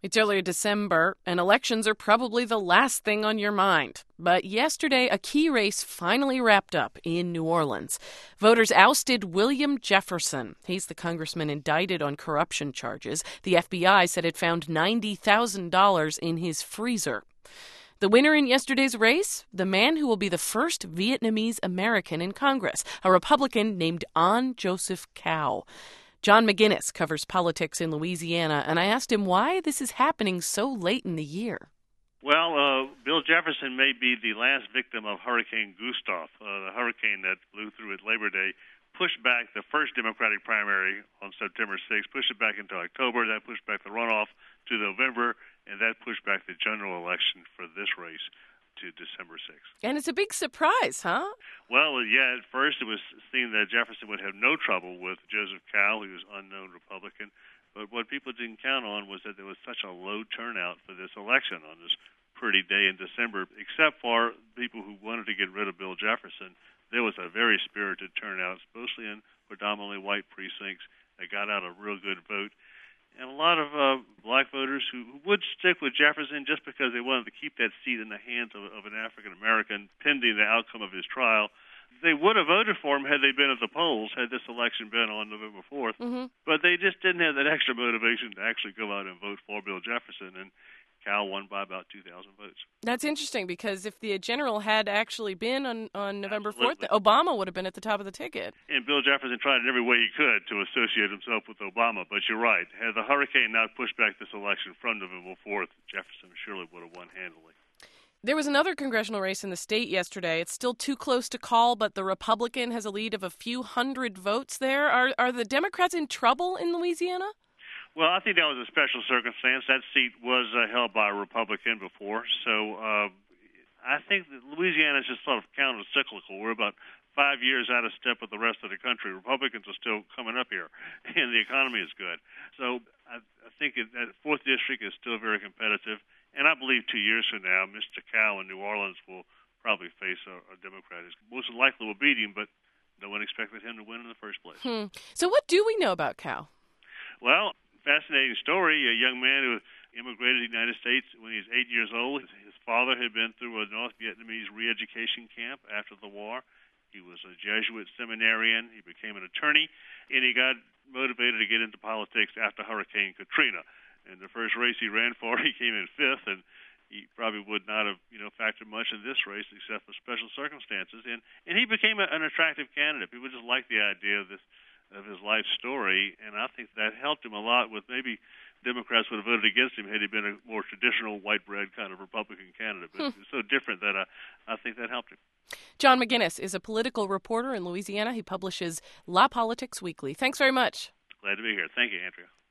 It's early December, and elections are probably the last thing on your mind. But yesterday, a key race finally wrapped up in New Orleans. Voters ousted William Jefferson. He's the congressman indicted on corruption charges. The FBI said it found $90,000 in his freezer. The winner in yesterday's race? The man who will be the first Vietnamese American in Congress, a Republican named An Joseph Cao. John McGinnis covers politics in Louisiana, and I asked him why this is happening so late in the year. Well, Bill Jefferson may be the last victim of Hurricane Gustav. The hurricane that blew through at Labor Day pushed back the first Democratic primary on September 6th, pushed it back into October. That pushed back the runoff to November, and that pushed back the general election for this race to December 6th. And it's a big surprise, huh? Well, yeah, at first it was seen that Jefferson would have no trouble with Joseph Cao, who was an unknown Republican. But what people didn't count on was that there was such a low turnout for this election on this pretty day in December, except for people who wanted to get rid of Bill Jefferson. There was a very spirited turnout, mostly in predominantly white precincts, that got out a real good vote. And a lot of black voters who would stick with Jefferson just because they wanted to keep that seat in the hands of an African-American pending the outcome of his trial. They would have voted for him had they been at the polls, had this election been on November 4th. But they just didn't have that extra motivation to actually go out and vote for Bill Jefferson. And Cal won by about 2,000 votes. That's interesting because if the general had actually been on November 4th, Absolutely. Obama would have been at the top of the ticket. And Bill Jefferson tried in every way he could to associate himself with Obama. But you're right. Had the hurricane not pushed back this election from November 4th, Jefferson surely would have won handily. There was another congressional race in the state yesterday. It's still too close to call, but the Republican has a lead of a few hundred votes there. Are the Democrats in trouble in Louisiana? Well, I think that was a special circumstance. That seat was held by a Republican before. So I think that Louisiana is just sort of counter-cyclical. We're about 5 years out of step with the rest of the country. Republicans are still coming up here, and the economy is good. So I think that 4th District is still very competitive. And I believe 2 years from now, Mr. Cao in New Orleans will probably face a Democrat who most likely will beat him, but no one expected him to win in the first place. So what do we know about Cao? Well, fascinating story. A young man who immigrated to the United States when he was 8 years old. His father had been through a North Vietnamese re-education camp after the war. He was a Jesuit seminarian. He became an attorney, and he got motivated to get into politics after Hurricane Katrina. In the first race he ran for, he came in 5th, and he probably would not have, factored much in this race except for special circumstances. And he became an attractive candidate. People just liked the idea of his life story, and I think that helped him a lot with maybe Democrats would have voted against him had he been a more traditional white bread kind of Republican candidate. But it's so different that I think that helped him. John McGinnis is a political reporter in Louisiana. He publishes La Politics Weekly. Thanks very much. Glad to be here. Thank you, Andrea.